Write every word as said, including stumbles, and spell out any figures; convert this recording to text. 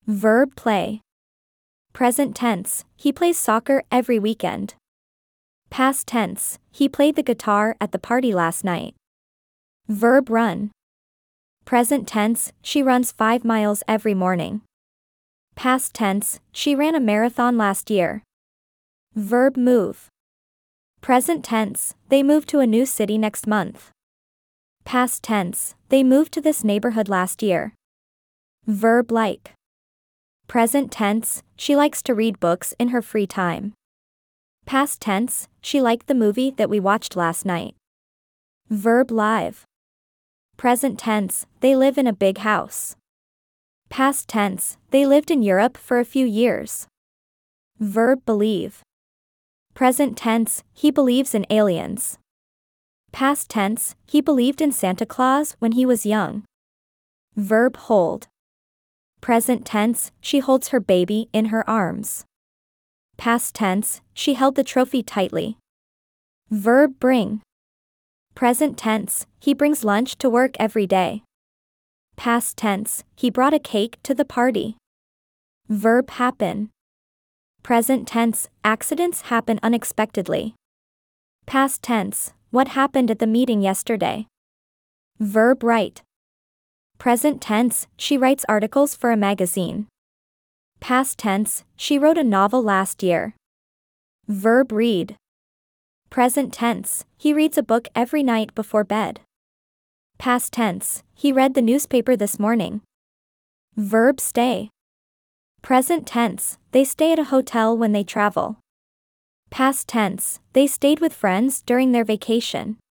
Verb play. Present tense, he plays soccer every weekend. Past tense, he played the guitar at the party last night. Verb run. Present tense, she runs five miles every morning. Past tense, she ran a marathon last year. Verb move. Present tense, they moved to a new city next month. Past tense, they moved to this neighborhood last year. Verb like. Present tense, she likes to read books in her free time. Past tense, she liked the movie that we watched last night. Verb live. Present tense, they live in a big house. Past tense, they lived in Europe for a few years. Verb believe. Present tense, he believes in aliens. Past tense, he believed in Santa Claus when he was young. Verb hold. Present tense, she holds her baby in her arms. Past tense, she held the trophy tightly. Verb bring. Present tense, he brings lunch to work every day. Past tense, he brought a cake to the party. Verb happen. Present tense, accidents happen unexpectedly. Past tense, what happened at the meeting yesterday? Verb write. Present tense, she writes articles for a magazine. Past tense, she wrote a novel last year. Verb read. Present tense, he reads a book every night before bed. Past tense, he read the newspaper this morning. Verb stay. Present tense, they stay at a hotel when they travel. Past tense, they stayed with friends during their vacation.